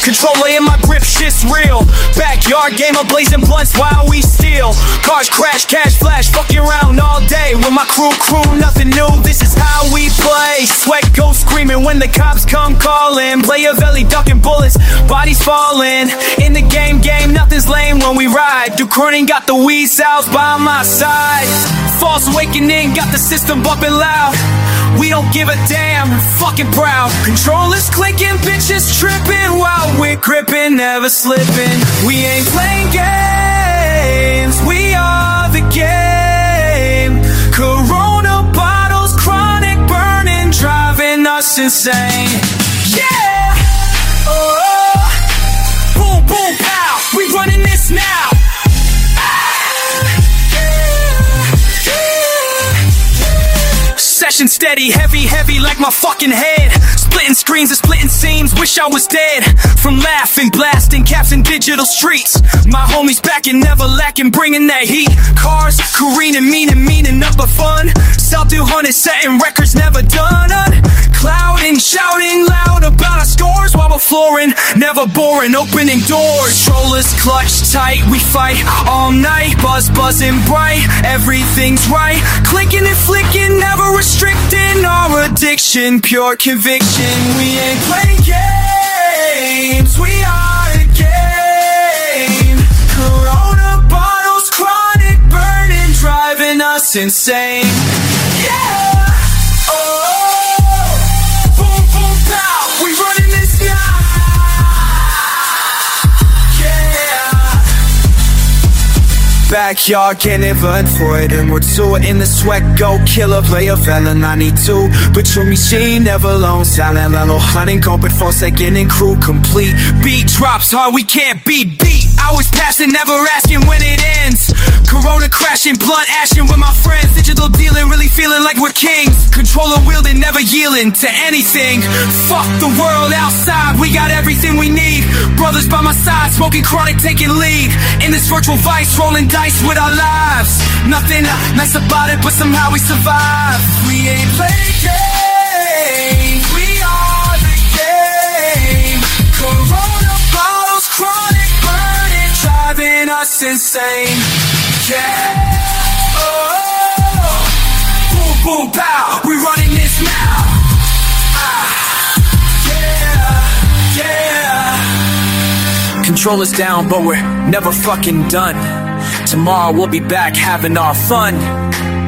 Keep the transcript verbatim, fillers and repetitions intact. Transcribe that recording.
Controller in my grip, shit's real. Backyard game of blazing blunts while we steal. Cars crash, cash flash, fucking around all day. With my crew, crew, nothing new, this is how we play. Sweat goes screaming when the cops come calling. Player belly ducking bullets, bodies falling. In the game, game, nothing's lame when we ride. Duke Corning got the weed south by my side. False awakening, got the system bumping loud. We don't give a damn, fucking proud. Controllers clicking, bitches tripping while we're gripping, never slipping. We ain't playing games, we are the game. Corona bottles, chronic burning, driving us insane. Yeah! Oh, boom, boom, pow, we running this now. Session steady, heavy, heavy like my fucking head. Splitting screens and splitting seams, wish I was dead. From laughing, blasting caps in digital streets. My homies back and never lacking, bringing that heat. Cars careening, meaning, meaning up a fun. South two hundred setting records never done. Clouding, shouting loud about our scores while we're flooring, never boring, opening doors. Controllers clutch tight, we fight all night. Buzz, buzzing bright, everything's right. Clicking and flicking, never restricting our addiction, pure conviction. We ain't playing games, we are the game. Corona bottles, chronic burning, driving us insane. Yeah! Backyard, can't even for it, and we're two in the sweat, go killer, player fella ninety-two. Patrol machine, never alone, silent level, hunting, comping, for second and crew complete. Beat drops hard, we can't be beat. Hours passing, never asking when it ends. Corona crashing, blunt ashing with my friends. Digital dealing, really feeling like we're kings. Controller wielding, never yielding to anything. Fuck the world outside, we got everything we need. Brothers by my side, smoking chronic, taking lead. In this virtual vice, rolling dice with our lives. Nothing nice about it, but somehow we survive. We ain't playing games, we are the game. Corona bottles, chronic burning, driving us insane. Yeah. Oh, boom, boom, pow, we running this now. Ah, yeah, yeah. Controllers down, but we're never fucking done. Tomorrow we'll be back having our fun.